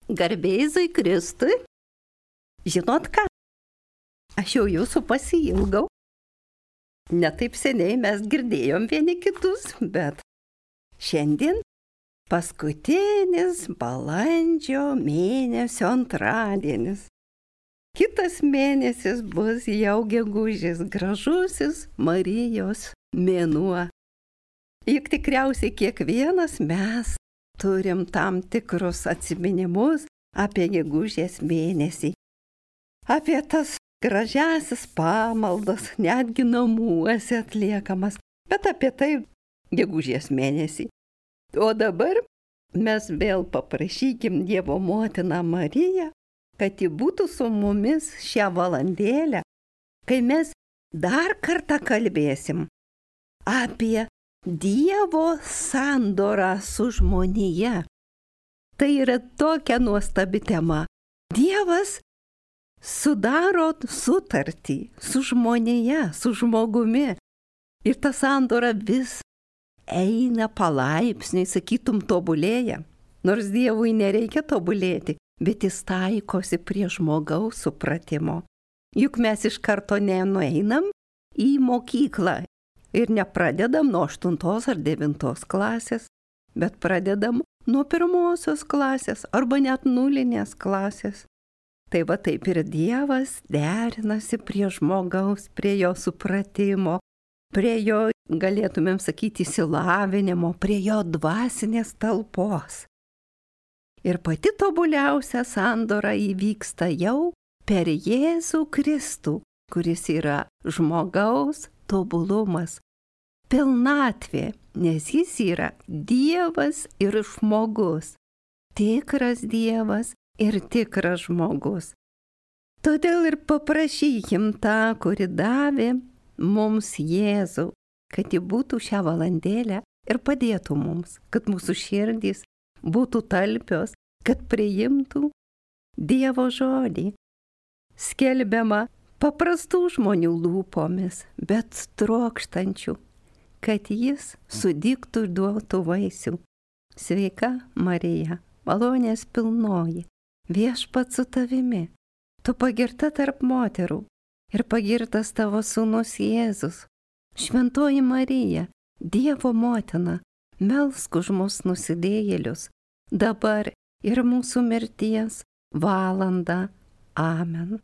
Garbė Jėzui Kristui. Žinot ką? Aš jau jūsų pasiilgau. Ne taip seniai mes girdėjom vieni kitus, bet šiandien paskutinis balandžio mėnesio antradienis. Kitas mėnesis bus jau gegužės, gražusis Marijos mėnuo. Juk tikriausiai kiekvienas mes turim tam tikrus atsiminimus apie gegužės mėnesį. Apie tas gražiasis pamaldas, netgi namuose atliekamas, bet apie tai gegužės mėnesį. O dabar mes vėl paprašykim Dievo motiną Mariją, kad ji būtų su mumis šią valandėlę, kai mes dar kartą kalbėsim apie Dievo sandorą su žmonija. Tai yra tokia nuostabi tema. Dievas sudaro sutartį su žmonija, su žmogumi. Ir ta sandora vis eina palaipsniui, sakytum, tobulėja. Nors Dievui nereikia tobulėti, bet jis taikosi prie žmogaus supratimo. Juk mes iš karto nenueinam į mokyklą ir nepradedam nuo 8 ar 9 klasės, bet pradedam nuo 1 klasės arba net 0 klasės. Tai va taip ir Dievas derinasi prie žmogaus, prie jo supratimo, prie jo, galėtumėm sakyti, išsilavinimo, prie jo dvasinės talpos. Ir pati tobuliausia sandora įvyksta jau per Jėzų Kristų, kuris yra žmogaus tobulumas, pilnatvė, nes jis yra Dievas ir žmogus, tikras Dievas ir tikras žmogus. Todėl ir paprašykim tą, kuri davė mums Jėzų, kad ji būtų šią valandėlę ir padėtų mums, kad mūsų širdys būtų talpios, kad priimtų Dievo žodį, skelbiama paprastų žmonių lūpomis, bet trokštančių, kad jis sudygtų ir duotų vaisių. Sveika Marija, malonės pilnoji, viešpats su tavimi, tu pagirta tarp moterų ir pagirtas tavo sūnus Jėzus. Šventoji Marija, Dievo motina, melsk už mus nusidėjėlius, dabar ir mūsų mirties valandą. Amen.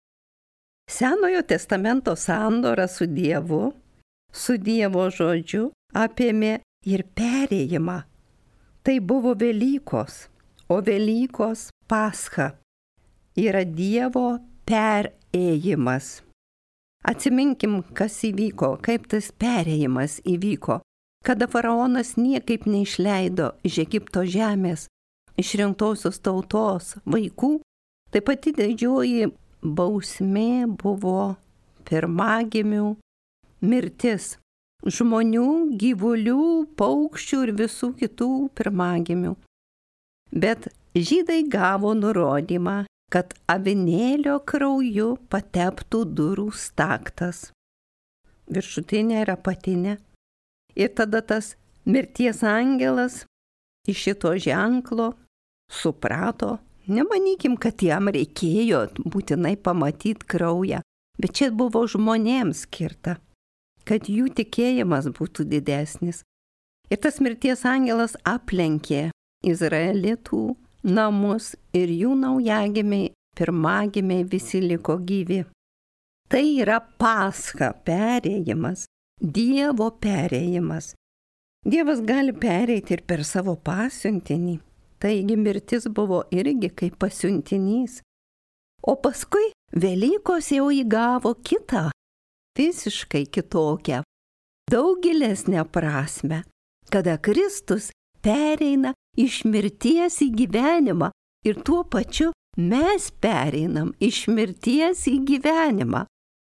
Senojo testamento sandora su Dievu, su Dievo žodžiu apėmė ir perėjimą. Tai buvo Velykos, o Velykos Pascha yra Dievo perėjimas. Atsiminkim, kas įvyko, kaip tas perėjimas įvyko, kada faraonas niekaip neišleido iš Egipto žemės išrinktosios tautos vaikų, tai pati didžioji bausmė buvo pirmagimių mirtis, žmonių, gyvulių, paukščių ir visų kitų pirmagimių. Bet žydai gavo nurodymą, kad avinėlio krauju pateptų durų staktas, viršutinė ir apatinė. Ir tada tas mirties angelas iš šito ženklo suprato, nemanykim, kad jam reikėjo būtinai pamatyti kraują, bet čia buvo žmonėms skirta, kad jų tikėjimas būtų didesnis. Ir tas mirties angelas aplenkė izraelitų namus ir jų naujagimiai, pirmagimiai visi liko gyvi. Tai yra Pascha, perėjimas, Dievo perėjimas. Dievas gali pereiti ir per savo pasiuntinį. Taigi mirtis buvo irgi kaip pasiuntinys. O paskui Velykos jau įgavo kitą, visiškai kitokią, daug gilesnę prasmę, kada Kristus pereina iš mirties į gyvenimą ir tuo pačiu mes pereinam iš mirties į gyvenimą.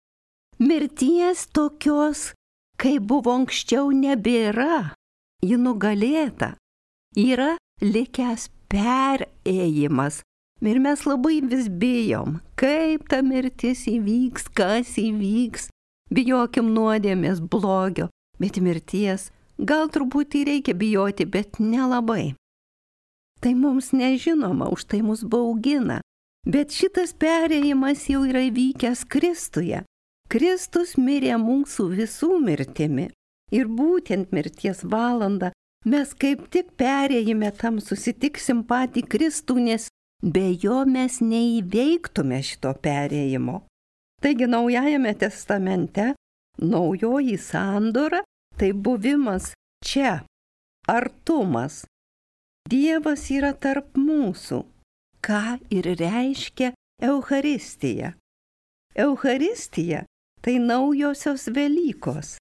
Mirties tokios, kaip buvo anksčiau, nebėra. Ji nugalėta. Yra likęs perėjimas. Ir mes labai vis bijom, kaip ta mirtis įvyks, kas įvyks. Bijokim nuodėmės, blogio, bet mirties gal truputį reikia bijoti, bet nelabai. tai mums nežinoma, už tai mus baugina. Bet šitas perėjimas jau yra įvykęs Kristuje. Kristus mirė mūsų visų mirtimi. Ir būtent mirties valandą mes kaip tik perėjime tam susitiksim patį Kristų, nes be jo mes neįveiktume šito perėjimo. Taigi Naujajame testamente naujoji sandora tai buvimas čia, artumas. Dievas yra tarp mūsų, ką ir reiškia Eucharistija. Eucharistija tai naujosios Velykos.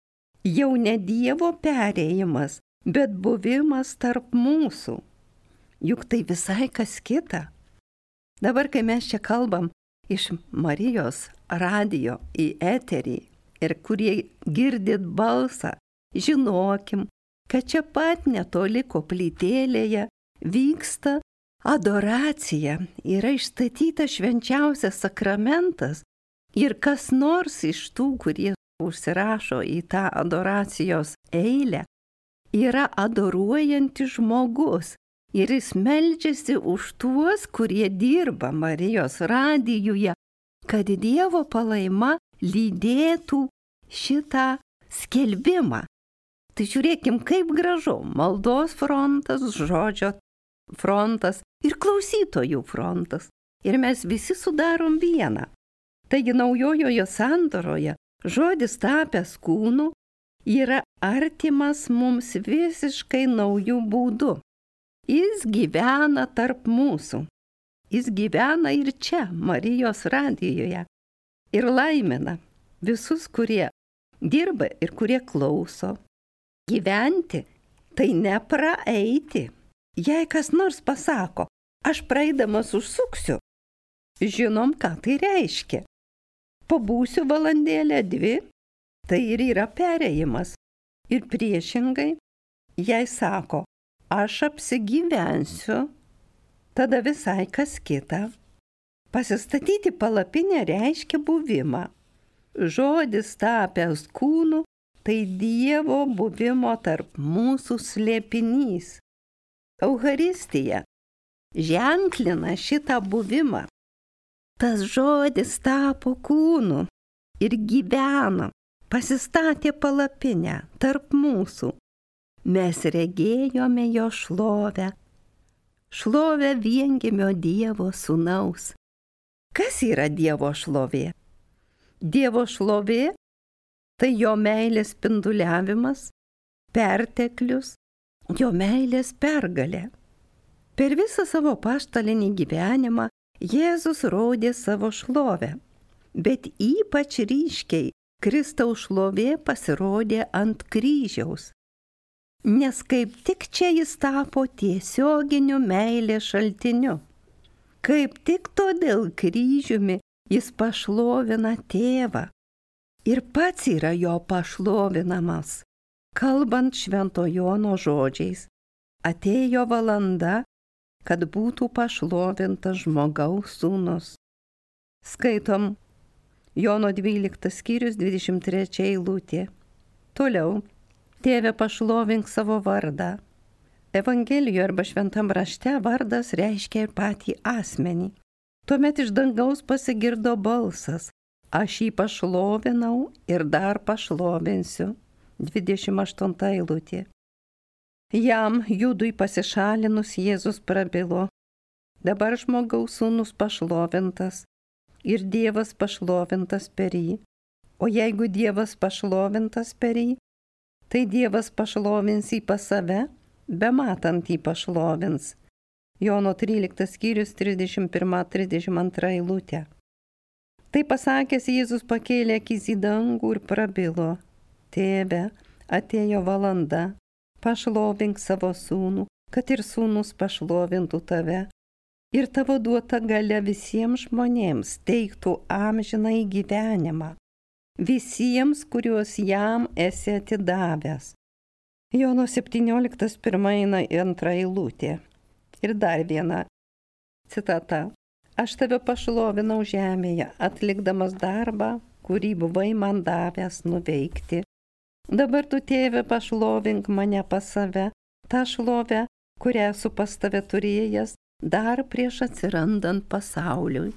Jau ne Dievo perėjimas, bet buvimas tarp mūsų. Juk tai visai kas kita. Dabar, kai mes čia kalbam iš Marijos radijo į eterį ir kurie girdit balsą, žinokim, kad čia pat netoli koplytėlėje vyksta adoracija, yra išstatytas švenčiausias sakramentas ir kas nors iš tų, kurie užsirašo į tą adoracijos eilę, yra adoruojantis žmogus ir jis meldžiasi už tuos, kurie dirba Marijos radijuje, kad Dievo palaima lydėtų šitą skelbimą. Tai žiūrėkim, kaip gražu, maldos frontas, žodžio frontas ir klausytojų frontas. Ir mes visi sudarom vieną. Taigi naujojoje sandoroje žodis tapęs kūnu yra artimas mums visiškai naujų būdų. Jis gyvena tarp mūsų. Jis gyvena ir čia, Marijos radijoje. Ir laimina visus, kurie dirba ir kurie klauso. Gyventi tai nepraeiti. Jei kas nors pasako, aš praeidamas užsuksiu, žinom, ką tai reiškia. Pabūsiu valandėlę, 2, tai ir yra perėjimas. Ir priešingai, jei sako, aš apsigyvensiu, tada visai kas kita. Pasistatyti palapinę reiškia buvimą. Žodis tapęs kūnu tai Dievo buvimo tarp mūsų slėpinys. Eucharistija ženklina šitą buvimą. Tas žodis tapo kūnu ir gyvena, pasistatė palapinę tarp mūsų. Mes regėjome jo šlovę, šlovę viengimio Dievo sūnaus. Kas yra Dievo šlovė? Dievo šlovė tai jo meilės spinduliavimas, perteklius, jo meilės pergalė. Per visą savo apaštalinį gyvenimą Jėzus rodė savo šlovę, bet ypač ryškiai Kristaus šlovė pasirodė ant kryžiaus. Nes kaip tik čia jis tapo tiesioginiu meilės šaltiniu. Kaip tik todėl kryžiumi jis pašlovina tėvą. Ir pats yra jo pašlovinamas. Kalbant Švento Jono žodžiais, atėjo valanda, kad būtų pašlovintas žmogaus sūnus. Skaitom Jono 12 skyrius 23 eilutė. Toliau, Tėve pašlovink savo vardą. Evangelijoje arba šventam rašte vardas reiškia ir patį asmenį. Tuomet iš dangaus pasigirdo balsas. Aš jį pašlovinau ir dar pašlovinsiu. 28 eilutė. Jam, Judui pasišalinus, Jėzus prabilo. Dabar žmogaus sūnus pašlovintas ir Dievas pašlovintas per jį. O jeigu Dievas pašlovintas per jį, tai Dievas pašlovins jį pas save, bematant jį pašlovins. Jono 13 skyrius 31-32 eilutė. Tai pasakęs Jėzus pakėlė akis į dangų ir prabilo. Tėve, atėjo valanda, pašlovink savo sūnų, kad ir sūnus pašlovintų tave. Ir tavo duota galia visiems žmonėms teiktų amžinąjį gyvenimą. Visiems, kuriuos jam esi atidavęs. Jono 17:1-2 eilutė. Ir dar viena citata. Aš tave pašlovinau žemėje, atlikdamas darbą, kurį buvai man davęs nuveikti. Dabar tu, Tėve, pašlovink mane pas save, tą šlovę, kurią esu pas tave turėjęs dar prieš atsirandant pasauliui.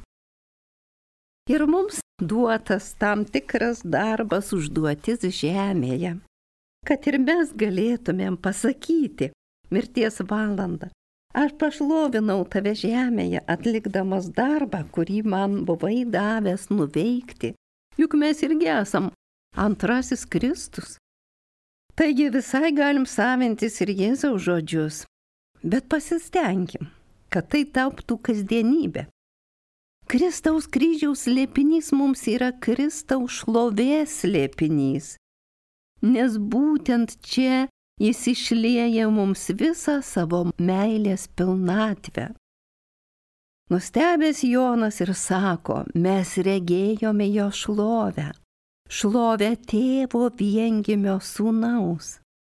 Ir mums duotas tam tikras darbas, užduotis žemėje, kad ir mes galėtumėm pasakyti mirties valandą: aš pašlovinau tave žemėje, atlikdamas darbą, kurį man buvai davęs nuveikti. Juk mes irgi esam antrasis Kristus. Taigi visai galim savintis ir Jėzaus žodžius, bet pasistengim, kad tai taptų kasdienybė. Kristaus kryžiaus slėpinys mums yra Kristaus šlovės slėpinys, nes būtent čia jis išlieja mums visą savo meilės pilnatvę. Nustebęs Jonas ir sako: mes regėjome jo šlovę, šlovę tėvo viengimio sūnaus.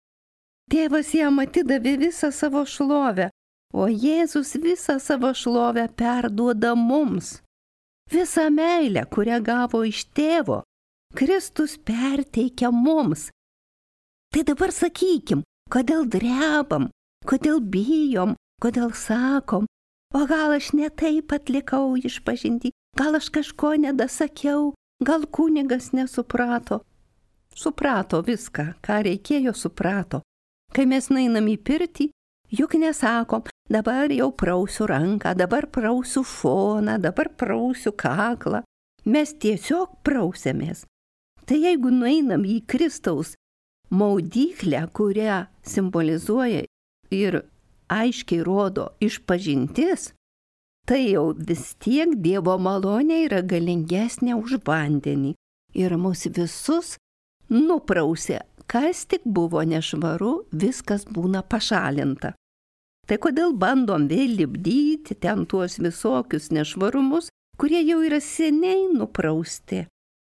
Tėvas jam atidavė visą savo šlovę, o Jėzus visą savo šlovę perduoda mums. Visą meilę, kurią gavo iš tėvo, Kristus perteikia mums. Tai dabar sakykim, kodėl drebam, kodėl bijom, kodėl sakom: o gal aš ne taip atlikau išpažintį, gal aš kažko nedasakiau, gal kunigas nesuprato. Suprato viską, ką reikėjo, suprato. Kai mes nueinam į pirtį, juk nesakom: dabar jau prausiu ranką, dabar prausiu šoną, dabar prausiu kaklą. Mes tiesiog prausiamės. Tai jeigu nueinam į Kristaus maudyklę, kurią simbolizuoja ir aiškiai rodo išpažintis, tai jau vis tiek Dievo malonė yra galingesnė už vandenį ir mus visus nuprausė. Kas tik buvo nešvaru, viskas būna pašalinta. Tai kodėl bandom vėl lipdyti ten tuos visokius nešvarumus, kurie jau yra seniai nuprausti?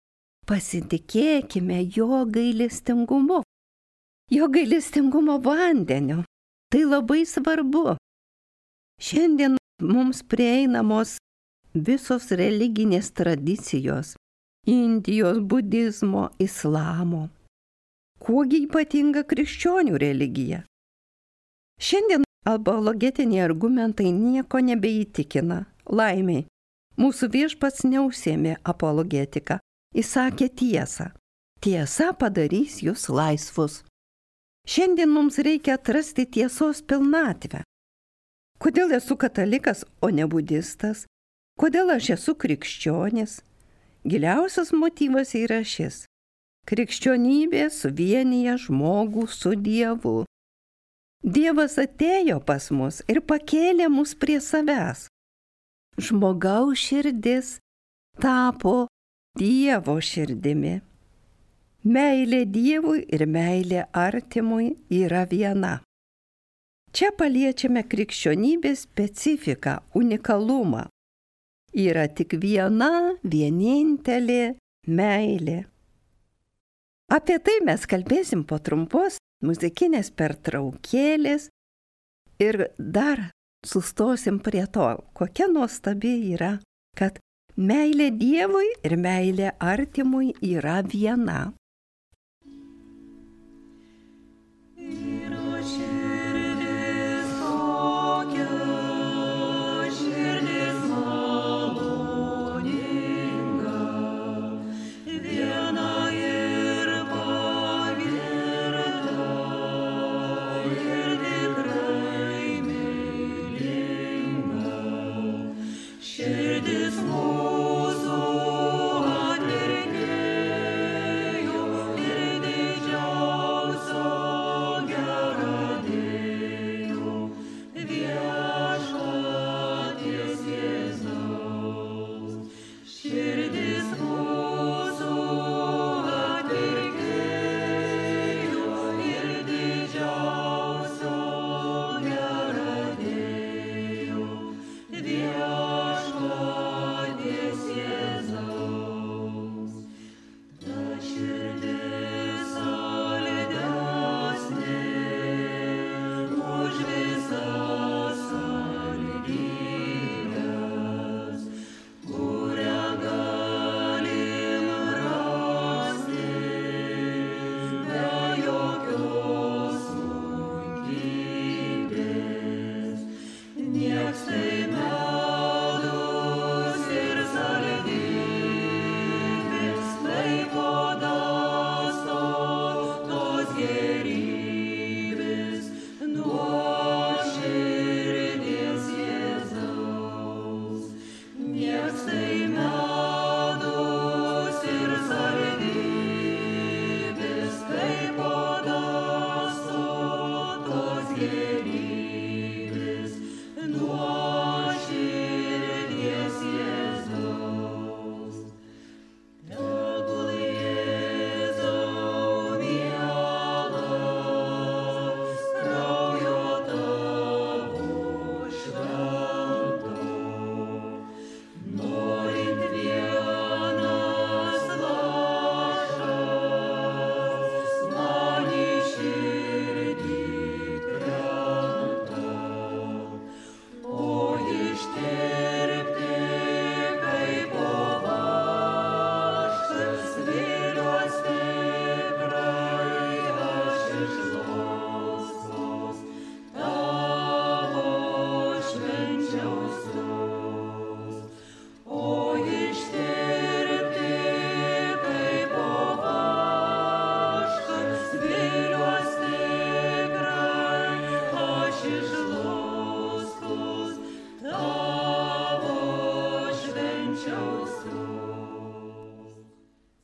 Pasitikėkime jo gailestingumu, jo gailestingumo vandeniu. Tai labai svarbu. Šiandien mums prieinamos visos religinės tradicijos – Indijos, budizmo, islamo. Kuogi ypatinga krikščionių religija? Šiandien apologetiniai argumentai nieko nebeįtikina. Laimiai, mūsų viešpats neužsiėmė apologetiką. Jis sakė tiesą. Tiesa padarys jūs laisvus. Šiandien mums reikia atrasti tiesos pilnatvę. Kodėl esu katalikas, o ne budistas? Kodėl aš esu krikščionis? Giliausias motyvas yra šis. Krikščionybė suvienyje žmogų su Dievu. Dievas atėjo pas mus ir pakėlė mus prie savęs. Žmogaus širdis tapo Dievo širdimi. Meilė Dievui ir meilė artimui yra viena. Čia paliečiame krikščionybės specifiką, unikalumą. Yra tik viena, vienintelė meilė. Apie tai mes kalbėsim po trumpos muzikinės pertraukėlės ir dar sustosim prie to, kokia nuostabi yra, kad meilė Dievui ir meilė artimui yra viena.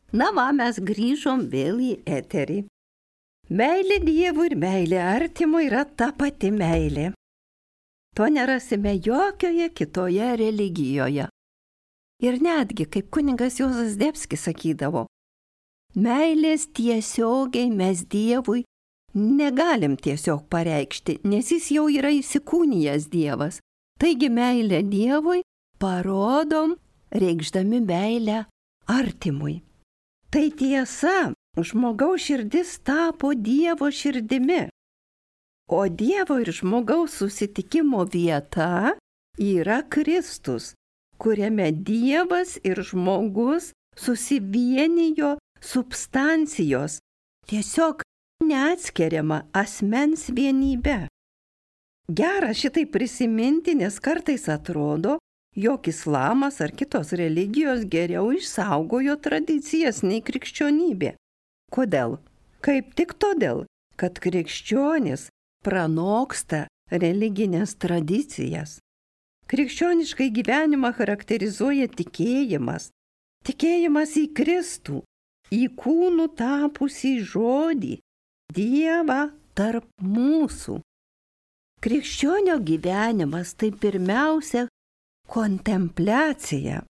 Na va, mes grįžom vėl į eterį. Meilė Dievui ir meilė artimui yra ta pati meilė. To nerasime jokioje kitoje religijoje. Ir netgi, kaip kunigas Juozas Zdebskis sakydavo, meilės tiesiogiai mes Dievui negalim tiesiog pareikšti, nes jis jau yra įsikūnijęs Dievas. Taigi meilę Dievui parodom, reikšdami meilę artimui. Tai tiesa, žmogaus širdis tapo Dievo širdimi, o Dievo ir žmogaus susitikimo vieta yra Kristus, kuriame Dievas ir žmogus susivienijo substancijos, tiesiog neatskiriama asmens vienybė. Gera šitai prisiminti, nes kartais atrodo, jog islamas ar kitos religijos geriau išsaugojo tradicijas nei krikščionybė. Kodėl? Kaip tik todėl, kad krikščionis pranoksta religinės tradicijas. Krikščioniškai gyvenimą charakterizuoja tikėjimas. Tikėjimas į Kristų, į kūnų tapusį žodį, Dievą tarp mūsų. Krikščionio gyvenimas tai pirmiausia kontempliacija.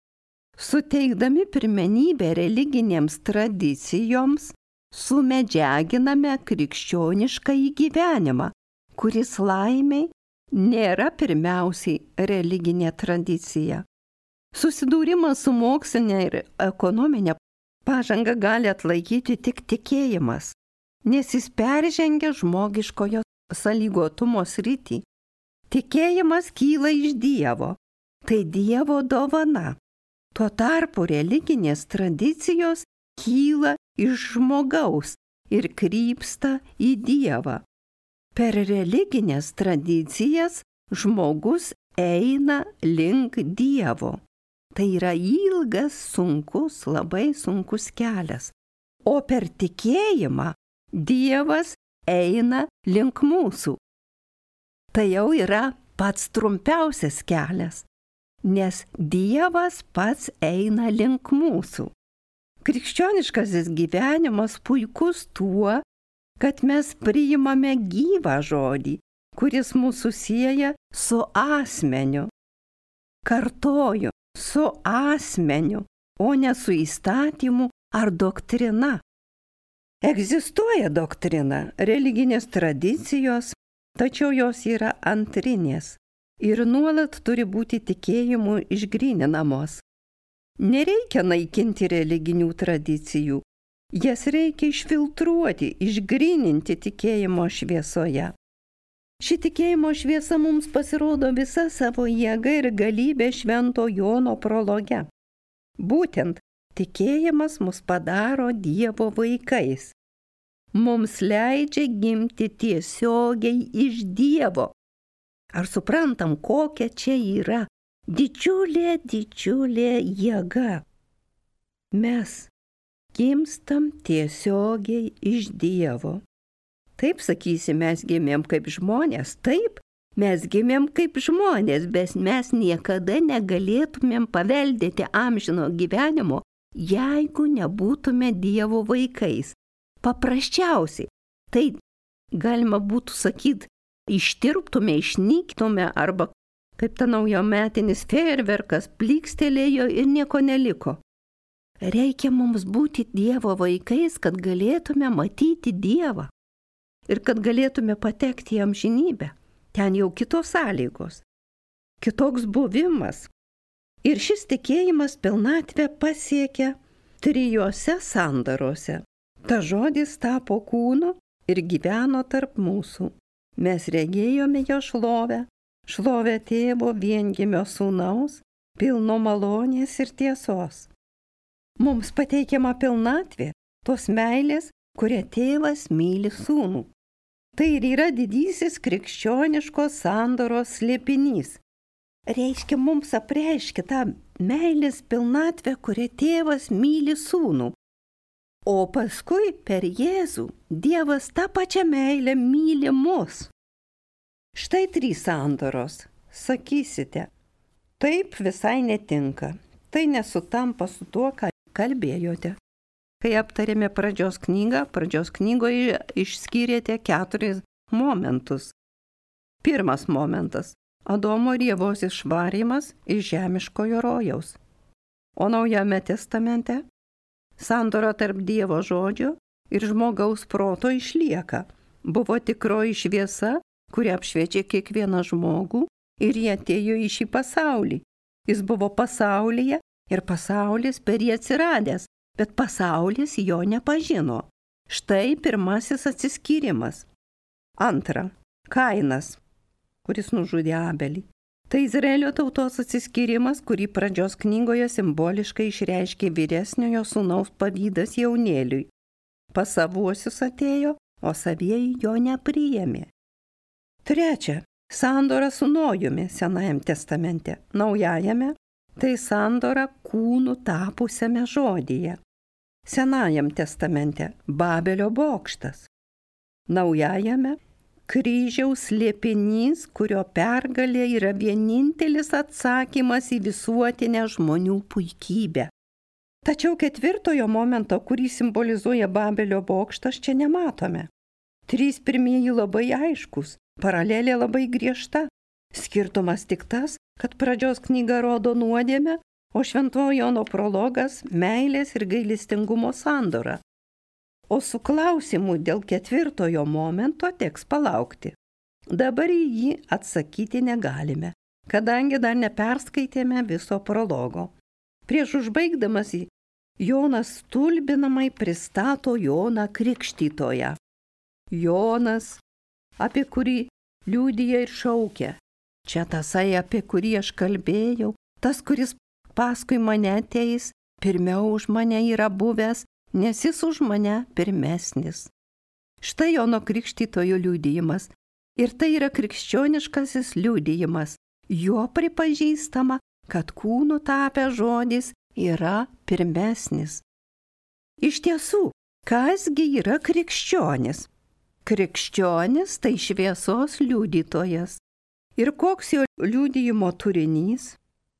Suteikdami pirmenybę religinėms tradicijoms, sumedžiaginame krikščioniškąjį gyvenimą, kuris laimiai nėra pirmiausiai religinė tradicija. Susidūrimas su mokslinė ir ekonominė pažanga gali atlaikyti tik tikėjimas, nes jis peržengia žmogiškojo sąlygotumo sritį. Tikėjimas kyla iš Dievo. Tai Dievo dovana. Tuo tarpu religinės tradicijos kyla iš žmogaus ir krypsta į Dievą. Per religinės tradicijas žmogus eina link Dievo. Tai yra ilgas, sunkus, labai sunkus kelias. O per tikėjimą Dievas eina link mūsų. Tai jau yra pats trumpiausias kelias, nes Dievas pats eina link mūsų. Krikščioniškasis gyvenimas puikus tuo, kad mes priimame gyvą žodį, kuris mūsų sieja su asmeniu. Kartoju, su asmeniu, o ne su įstatymu ar doktrina. Egzistuoja doktrina, religinės tradicijos, tačiau jos yra antrinės ir nuolat turi būti tikėjimu išgryninamos. Nereikia naikinti religinių tradicijų, jas reikia išfiltruoti, išgryninti tikėjimo šviesoje. Ši tikėjimo šviesa mums pasirodo visa savo jėga ir galybė Švento Jono prologe. Būtent tikėjimas mus padaro Dievo vaikais. Mums leidžia gimti tiesiogiai iš Dievo. Ar suprantam, kokia čia yra didžiulė jėga? Mes gimstam tiesiogiai iš Dievo. Taip sakysi, mes gimėm kaip žmonės, taip, mes gimėm kaip žmonės, bet mes niekada negalėtumėm paveldėti amžino gyvenimo, jeigu nebūtume Dievo vaikais. Paprasčiausiai, tai galima būtų sakyti, ištirptume, išnyktume arba kaip ta naujametinis fejerverkas plykstelėjo ir nieko neliko. Reikia mums būti Dievo vaikais, kad galėtume matyti Dievą ir kad galėtume patekti į amžinybę. Ten jau kitos sąlygos, kitoks buvimas. Ir šis tikėjimas pilnatvę pasiekia 3 sandarose. Ta žodis tapo kūnu ir gyveno tarp mūsų. Mes regėjome jo šlovę, šlovę Tėvo viengimio Sūnaus, pilno malonės ir tiesos. Mums pateikiama pilnatvė, tos meilės, kuria Tėvas myli Sūnų. Tai ir yra didysis krikščioniškos sandoros slėpinys. Reiškia, mums apreiškia tą meilės pilnatvę, kuria Tėvas myli Sūnų. O paskui per Jėzų Dievas tą pačią meilę myli mus. Štai 3 sandoros. Sakysite, taip visai netinka. Tai nesutampa su tuo, ką kalbėjote. kai aptarėme pradžios knygą, pradžios knygoje išskyrėte 4 momentus. Pirmas momentas – Adomo ir Ievos išvarymas iš žemiškojo rojaus. O Naujame testamente sandora tarp Dievo žodžio ir žmogaus proto išlieka. Buvo tikroji šviesa, kuri apšviečia kiekvieną žmogų ir jie atėjo į šį pasaulį. Jis buvo pasaulyje ir pasaulis per jį atsiradęs, bet pasaulis jo nepažino. Štai pirmasis atsiskyrimas. Antra, Kainas, kuris nužudė Abelį. Tai Izraelio tautos atsiskyrimas, kurį pradžios knygoje simboliškai išreiškė vyresniojo sūnaus pavydas jaunėliui. Pas savuosius atėjo, o savieji jo nepriėmė. Trečia, sandora su Nojumi Senajame testamente. Naujajame tai sandora kūnu tapusiame žodyje. Senajame testamente Babelio bokštas. Naujajame kryžiaus slėpinys, kurio pergalė yra vienintelis atsakymas į visuotinę žmonių puikybę. Tačiau 4 momento, kurį simbolizuoja Babelio bokštas, čia nematome. 3 pirmieji labai aiškus, paralelė labai griežta. Skirtumas tik tas, kad pradžios knyga rodo nuodėmę, o Šventojo Jono prologas meilės ir gailestingumo sandorą. O su klausimu dėl 4 momento teks palaukti. Dabar į jį atsakyti negalime, kadangi dar neperskaitėme viso prologo. Prieš užbaigdamas jį, Jonas stulbinamai pristato Joną Krikštytoją. Jonas, apie kurį liudija ir šaukia. Čia tasai, apie kurį aš kalbėjau, tas, kuris paskui mane ateis, pirmiau už mane yra buvęs, nes jis už mane pirmesnis. Štai Jono Krikštytojo liudijimas. Ir tai yra krikščioniškasis liudijimas. Juo pripažįstama, kad kūnu tapęs žodis yra pirmesnis. Iš tiesų, kasgi yra krikščionis? Krikščionis tai šviesos liudytojas. Ir koks jo liudijimo turinys?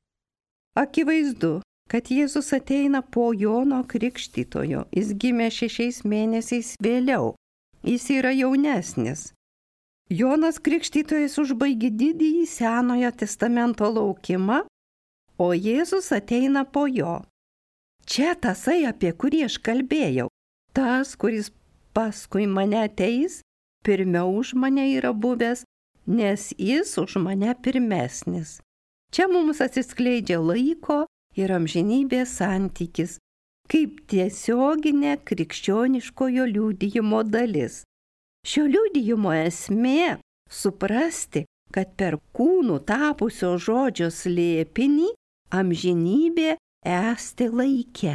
Akivaizdu, kad Jėzus ateina po Jono Krikštytojo. Jis gimė 6 mėnesiais vėliau. Jis yra jaunesnis. Jonas Krikštytojas užbaigė didįjį Senojo testamento laukimą, o Jėzus ateina po jo. Čia tasai, apie kurį aš kalbėjau. Tas, kuris paskui mane ateis, pirmiau už mane yra buvęs, nes jis už mane pirmesnis. Čia mums atsiskleidžia laiko ir amžinybės santykis, kaip tiesioginė krikščioniškojo liudijimo dalis. Šio liudijimo esmė – suprasti, kad per kūnų tapusio žodžio slėpinį amžinybė esti laike.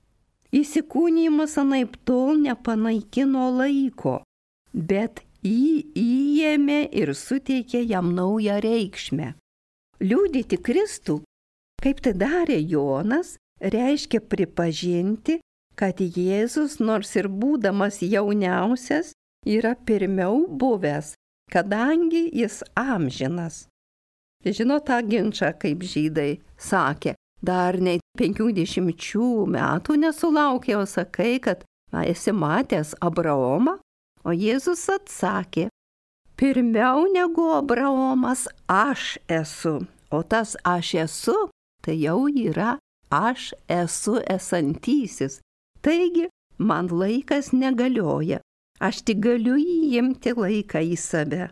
Įsikūnijimas anaiptol nepanaikino laiko, bet jį įėmė ir suteikė jam naują reikšmę. Liudyti Kristų, kaip tai darė Jonas, reiškia pripažinti, kad Jėzus, nors ir būdamas jauniausias, yra pirmiau buvęs, kadangi jis amžinas. Žinot tą ginčą, kaip žydai sakė, dar nei 50 metų nesulaukė, o sakai, kad esi matęs Abraomą, o Jėzus atsakė, pirmiau negu Abraomas aš esu, o tas aš esu, tai jau yra aš esu esantysis. Taigi, man laikas negalioja, aš tik galiu įimti laiką į save.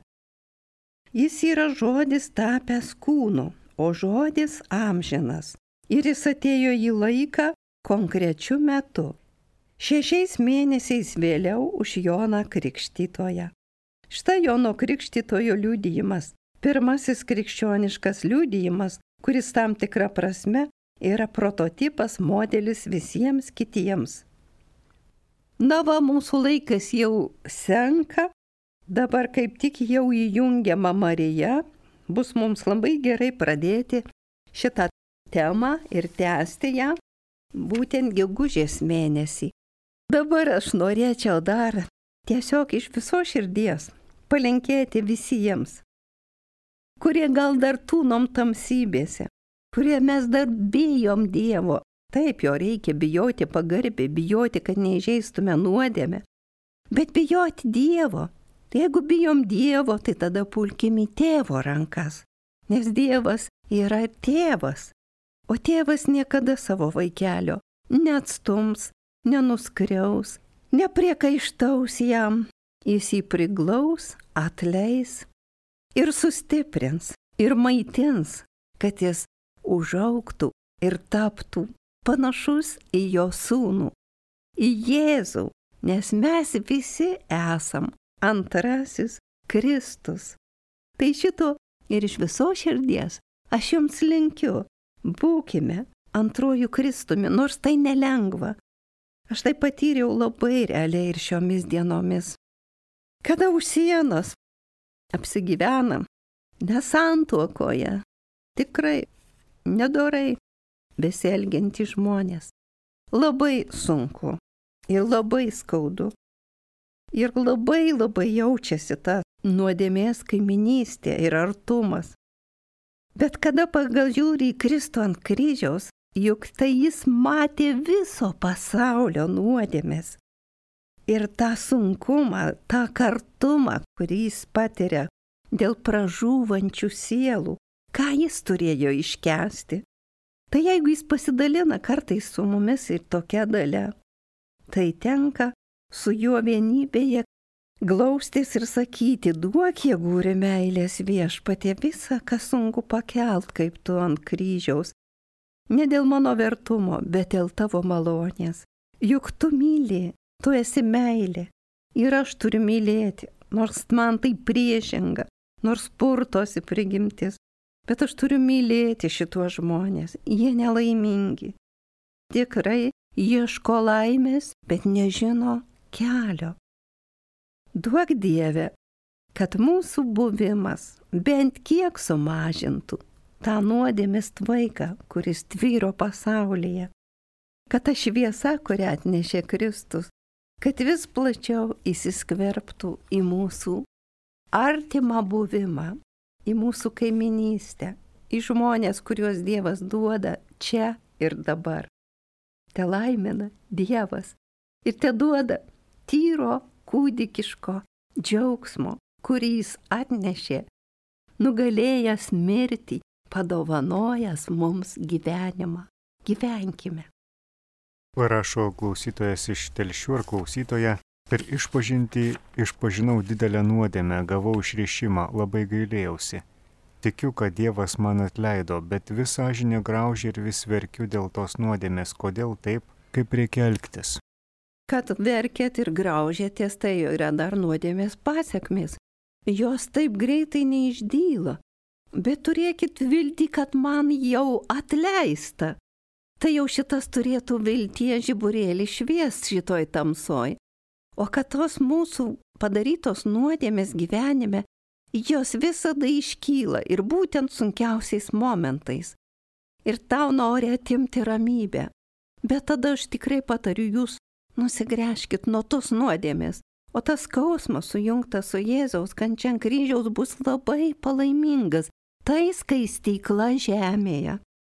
Jis yra žodis tapęs kūnu, o žodis amžinas. Ir jis atėjo į laiką konkrečiu metu. 6 mėnesiais vėliau už Joną Krikštytoją. Štai Jono Krikštytojo liudijimas. Pirmasis krikščioniškas liudijimas, kuris tam tikra prasme yra prototipas, modelis visiems kitiems. Na va, mūsų laikas jau senka, dabar kaip tik jau įjungiama Marija, bus mums labai gerai pradėti šitą temą ir tęsti ją būtent gegužės mėnesį. Dabar aš norėčiau dar tiesiog iš viso širdies palinkėti visiems, kurie gal dar tūnom tamsybėse, kurie mes dar bijom Dievo, Taip, jo reikia bijoti pagarbiai, bijoti, kad neįžeistume nuodėmę, bet bijoti Dievo. Tai jeigu bijom Dievo, tai tada pulkim į tėvo rankas, nes Dievas yra tėvas, o tėvas niekada savo vaikelio neatstums, nenuskriaus, nepriekaištaus jam, jis jį priglaus, atleis ir sustiprins, ir maitins, kad jis užaugtų ir taptų panašus į jo sūnų, į Jėzų, nes mes visi esam antrasis Kristus. Tai šito ir iš visos širdies aš jums linkiu, būkime antrojų Kristumi, nors tai nelengva. Aš tai patyriau labai realiai ir šiomis dienomis. Kada už sienos apsigyvenam, nesantuokoje, tikrai nedorai besielgiantys žmonės. Labai sunku ir labai skaudu. Ir labai jaučiasi ta nuodėmės kaiminystė ir artumas. Bet kada pažiūri į Kristų ant kryžiaus, juk tai jis matė viso pasaulio nuodėmės. Ir tą sunkumą, tą kartumą, kurį jis patiria dėl pražūvančių sielų, ką jis turėjo iškęsti. Tai jeigu jis pasidalina kartais su mumis ir tokia dalia, tai tenka su juo vienybėje glaustis ir sakyti, duok jėgų ir meilės Viešpatie visą, kas sunku pakelt, kaip tu ant kryžiaus. Ne dėl mano vertumo, bet dėl tavo malonės. Juk tu myli, tu esi meilė. Ir aš turiu mylėti, nors man tai priešinga, nors purtosi prigimtis. Bet aš turiu mylėti šituos žmonės, jie nelaimingi. Tikrai ieško laimės, bet nežino kelio. Duok Dieve, kad mūsų buvimas bent kiek sumažintų tą nuodėmės tvaiką, kuris tvyro pasaulyje. Kad ta šviesa, kurią atnešė Kristus, kad vis plačiau įsiskverbtų į mūsų artimą buvimą, į mūsų kaiminystę, į žmonės, kuriuos Dievas duoda čia ir dabar. Te laimina Dievas ir te duoda tyro kūdikiško džiaugsmo, kurį jis atnešė, nugalėjęs mirtį, padovanojęs mums gyvenimą. Gyvenkime. Parašo klausytojas iš Telšių ar klausytoja. Per išpažintį išpažinau didelę nuodėmę, gavau išrišimą, labai gailėjausi. Tikiu, kad Dievas man atleido, bet vis sąžinė graužia ir vis verkiu dėl tos nuodėmės. Kodėl taip, kaip reikia elgtis? Kad verkėt ir graužėtės, tai yra dar nuodėmės pasekmės. Jos taip greitai neišdyla. Bet turėkit viltį, kad man jau atleista. Tai jau šitas turėtų vilties žiburėlį švies šitoj tamsoj. O kad tos mūsų padarytos nuodėmės gyvenime, jos visada iškyla ir būtent sunkiausiais momentais. Ir tau nori atimti ramybę. Bet tada aš tikrai patariu jūs, nusigręžkit nuo tos nuodėmės. O tas skausmas sujungtas su Jėzaus kančia ant kryžiaus bus labai palaimingas. Tai skaistykla žemėje.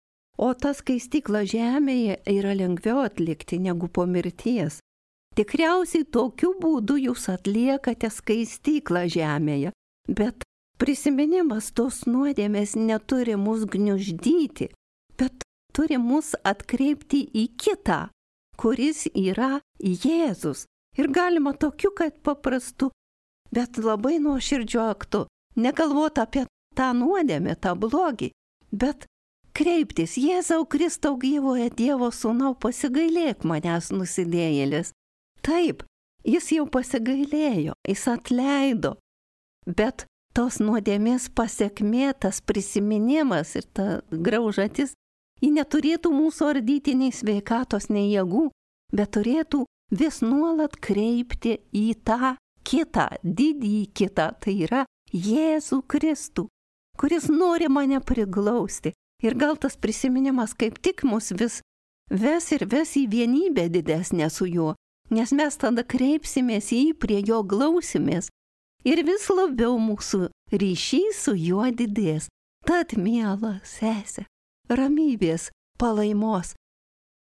O ta skaistykla žemėje yra lengviau atlikti negu po mirties. Tikriausiai tokiu būdu jūs atliekate skaistyklą žemėje, bet prisiminimas tos nuodėmės neturi mus gniuždyti, bet turi mus atkreipti į kitą, kuris yra Jėzus. Ir galima tokiu, kad paprastu, bet labai nuoširdžiu aktu, negalvoti apie tą nuodėmę, tą blogį, bet kreiptis, Jėzau Kristau gyvoje Dievo sūnau, pasigailėk manęs nusidėjėlis. Taip, jis jau pasigailėjo, jis atleido, bet tos nuodėmės pasekmė, tas prisiminimas ir ta graužatis, ji neturėtų mūsų ardyti nei sveikatos, nei jėgų, bet turėtų vis nuolat kreipti į tą kitą, didįjį kitą, tai yra Jėzų Kristų, kuris nori mane priglausti. Ir gal tas prisiminimas kaip tik mus vis ves į vienybę didesnę su juo. Nes mes tada kreipsimės į jį, prie jo glausimės ir vis labiau mūsų ryšys su juo didės. Tad, miela sesė, ramybės, palaimos.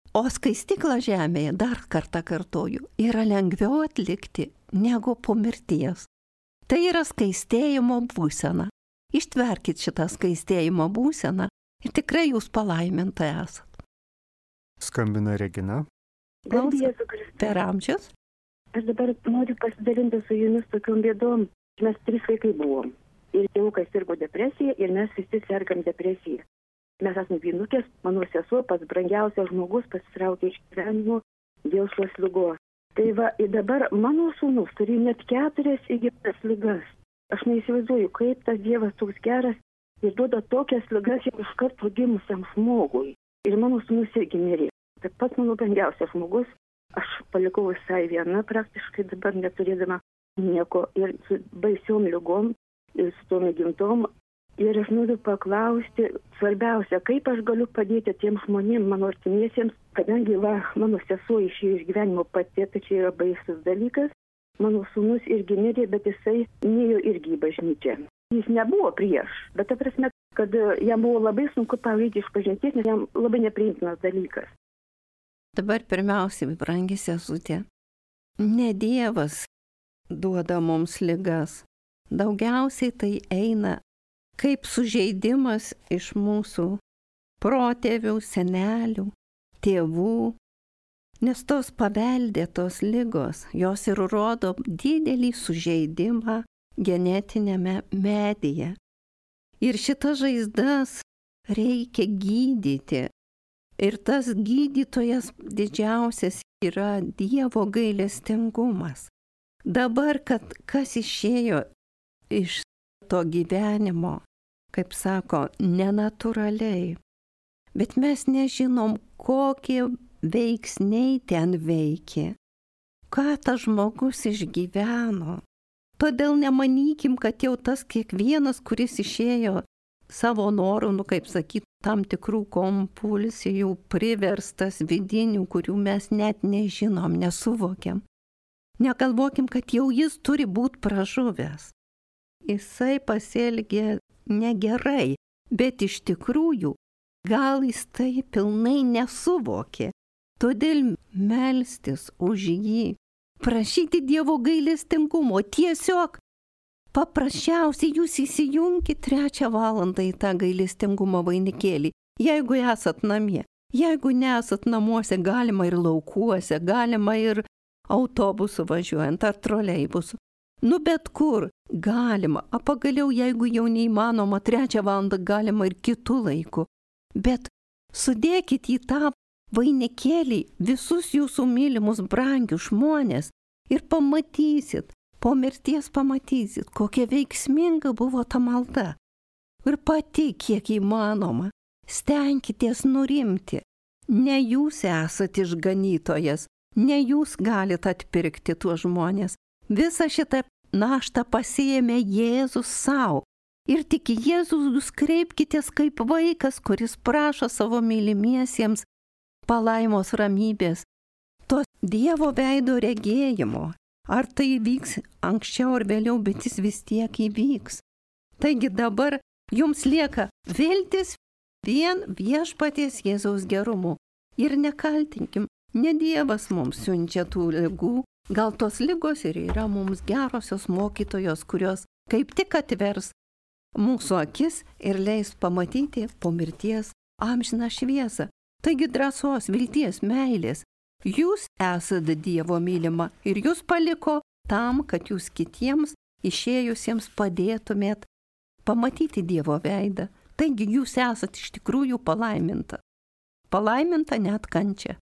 O skaistykla žemėje, dar kartą kartoju, yra lengviau atlikti negu po mirties. Tai yra skaistėjimo būsena. Ištverkit šitą skaistėjimo būseną ir tikrai jūs palaiminta esat. Skambina Regina. Klausau. Per amžius? Aš dabar noriu pasidalinti su jumis tokiom bėdom. Mes 3 vaikai buvom. Ir tėvukas sirgo depresija ir mes visi sergam depresiją. Mes esame vynukės, mano sesuo, pats brangiausias žmogus, pasitraukė iš gyvenimo dėl šios ligos. Tai va, ir dabar mano sūnus turi net 4 įgytas ligas. Aš neįsivaizduoju, kaip tas Dievas toks geras ir duoda tokias ligas jau iš karto gimusiam žmogui. Ir mano sūnus irgi mirė. Bet pats mano brangiausias žmogus, aš palikau visai viena, praktiškai dabar neturėdama nieko ir su baisiom ligom, ir su tom įgimtom. Ir aš noriu paklausti, svarbiausia, kaip aš galiu padėti tiems žmonėms, mano artimiesiems, kadangi mano sesuo išėjo iš gyvenimo pati, tai čia yra baisus dalykas. Mano sūnus irgi mirė, bet jisai nėjo irgi į bažnyčią. Jis nebuvo prieš, bet ta prasme, kad jam buvo labai sunku pavyzdžiui išpažinties, nes jam labai nepriimtinas dalykas. Dabar pirmiausiai, brangi sesutė, ne Dievas duoda mums ligas. Daugiausiai tai eina kaip sužeidimas iš mūsų protėvių, senelių, tėvų, nes tos paveldėtos ligos, jos ir rodo didelį sužeidimą genetinėme medyje. Ir šitas žaizdas reikia gydyti. Ir tas gydytojas didžiausias yra Dievo gailestingumas. Dabar, kad kas išėjo iš to gyvenimo, kaip sako, nenatūraliai. Bet mes nežinom, kokie veiksniai ten veikia, ką tas žmogus išgyveno. Todėl nemanykim, kad jau tas kiekvienas, kuris išėjo savo norų, kaip sakyt, tam tikrų kompulsijų, priverstas vidinių, kurių mes net nežinom, nesuvokiam. Negalvokim, kad jau jis turi būti pražuvęs. Jisai pasielgė negerai, bet iš tikrųjų gal jis tai pilnai nesuvokė. Todėl melstis už jį, prašyti Dievo gailestingumo, tiesiog paprasčiausiai jūs įsijunkit 3 valandą į tą gailestingumo vainikėlį, jeigu esat namie. Jeigu nesat namuose, galima ir laukuose, galima ir autobusu važiuojant ar troleibusu. Bet kur galima, pagaliau jeigu jau neįmanoma 3 valandą, galima ir kitų laikų. Bet sudėkit į tą vainikėlį visus jūsų mylimus brangius žmonės ir pamatysit, po mirties pamatysit, kokia veiksminga buvo ta malda. Ir pati, kiek įmanoma, stenkitės nurimti. Ne jūs esat išganytojas, ne jūs galite atpirkti tuos žmonės. Visą šitą naštą pasiėmė Jėzus savo. Ir tik Jėzus jūs kreipkitės kaip vaikas, kuris prašo savo mylimiesiems palaimos ramybės, to Dievo veido regėjimo. Ar tai įvyks anksčiau ar vėliau, bet jis vis tiek įvyks. Taigi dabar jums lieka viltis vien viešpaties Jėzaus gerumu. Ir nekaltinkim, ne Dievas mums siunčia tų ligų. Gal tos ligos ir yra mums gerosios mokytojos, kurios kaip tik atvers mūsų akis ir leis pamatyti po mirties amžiną šviesą. Taigi drąsos, vilties, meilės. Jūs esate Dievo mylima ir jūs paliko tam, kad jūs kitiems išėjusiems padėtumėt pamatyti Dievo veidą. Taigi jūs esate iš tikrųjų palaiminta. Palaiminta net kančia.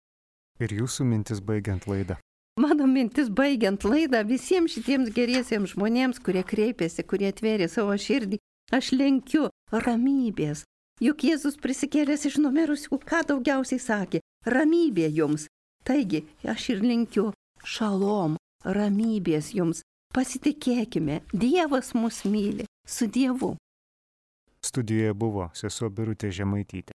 Ir jūsų mintis baigiant laidą. Mano mintis baigiant laidą visiems šitiems geriesiems žmonėms, kurie kreipėsi, kurie atvėrė savo širdį, aš linkiu ramybės. Juk Jėzus prisikėlęs iš numirusių, ką daugiausiai sakė? Ramybė jums. Taigi, aš ir linkiu šalom, ramybės jums. Pasitikėkime, Dievas mus myli. Su Dievu. Studijoje buvo sesuo Birutė Žemaitytė.